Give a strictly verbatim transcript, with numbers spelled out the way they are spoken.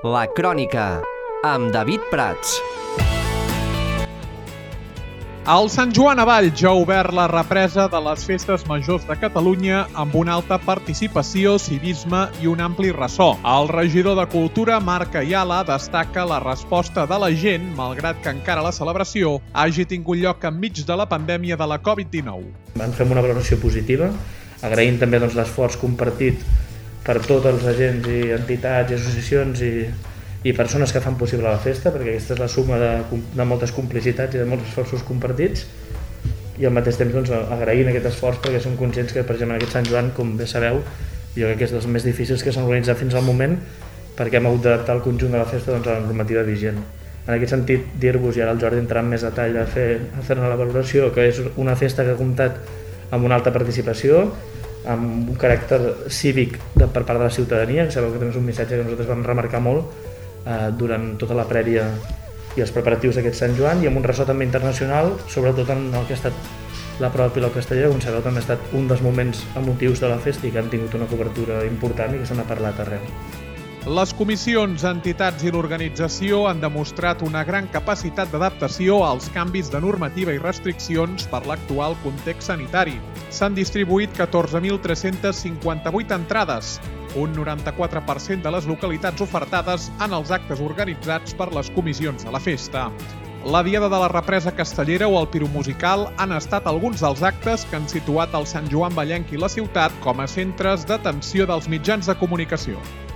La Crònica, amb David Prats. El Sant Joan a Valls ha obert la represa de les festes majors de Catalunya amb una alta participació, civisme i un ampli ressò. El regidor de Cultura, Marc Ayala, destaca la resposta de la gent, malgrat que encara la celebració hagi tingut lloc enmig de la pandèmia de la covid dinou. En fem una valoració positiva, agraint també doncs, l'esforç compartit per tots els agents i entitats i associacions i, i persones que fan possible la festa, perquè aquesta és la suma de, de moltes complicitats i de molts esforços compartits, i al mateix temps doncs, agraint aquest esforç perquè som conscients que, per exemple, en aquest Sant Joan, com bé sabeu, jo crec que és dels més difícils que s'han organitzat fins al moment, perquè hem hagut d'adaptar el conjunt de la festa doncs, a la normativa vigent. En aquest sentit, dir-vos, i ara el Jordi entrarà en més detall a fer, a fer la valoració, que és una festa que ha comptat amb una alta participació, amb un caràcter cívic de, per part de la ciutadania, que sabeu que també és un missatge que nosaltres vam remarcar molt eh, durant tota la prèvia i els preparatius d'aquest Sant Joan, i amb un ressò també internacional, sobretot en el que ha estat la prova pilot castellera, com sabeu també ha estat un dels moments emotius de la festa i que han tingut una cobertura important i que se n'ha parlat arreu. Les comissions, entitats i l'organització han demostrat una gran capacitat d'adaptació als canvis de normativa i restriccions per l'actual context sanitari. S'han distribuït catorze mil tres-cents cinquanta-vuit entrades, un noranta-quatre per cent de les localitats ofertades en els actes organitzats per les comissions de la festa. La Diada de la Represa Castellera o el Piromusical han estat alguns dels actes que han situat el Sant Joan Vallenc i la ciutat com a centres d'atenció dels mitjans de comunicació.